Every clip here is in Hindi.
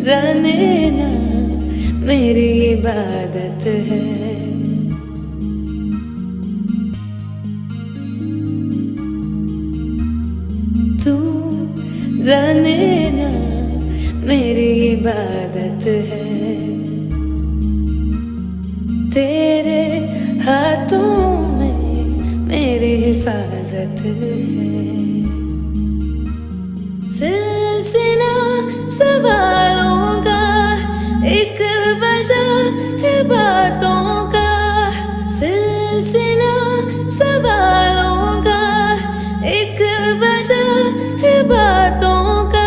जाने ना मेरी इबादत है। तू जाने ना मेरी इबादत है। तेरे हाथों में मेरी हिफाजत है। सिलसिला सवालों का एक वजह है बातों का। सिलसिला सवालों का एक वजह है बातों का।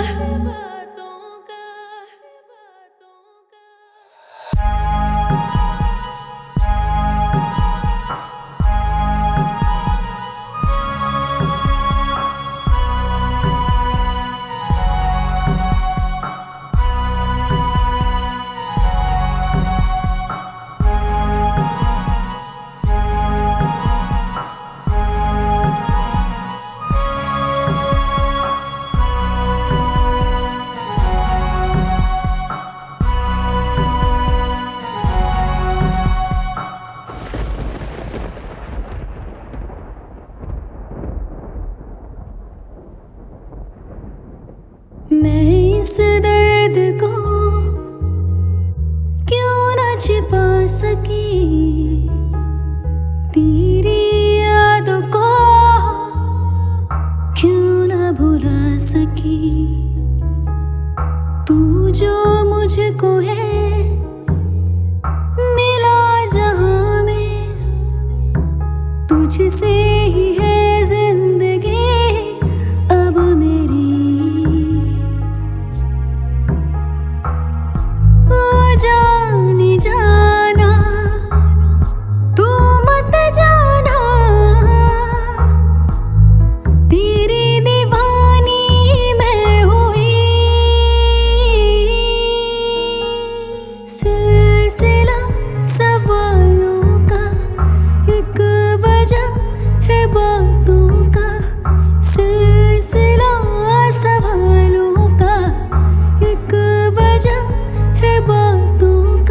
मैं इस दर्द को क्यों ना छिपा सकी, तेरी यादों को क्यों ना भुला सकी। तू जो मुझको है मिला जहां में, तुझसे ही है जिंदगी अब मेरी। जानी जाना तू मत जाना, तेरी दीवानी मैं हुई। सिलसिला सवालों का एक वजह है बातों का। सिलसिला सवालों का एक वजह है बातों का।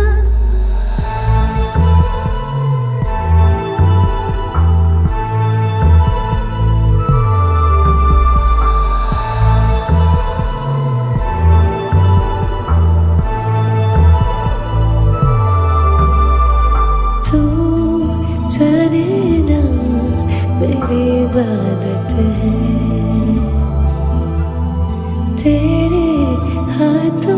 तू जाने ना मेरी इबादत है। तेरे हाथों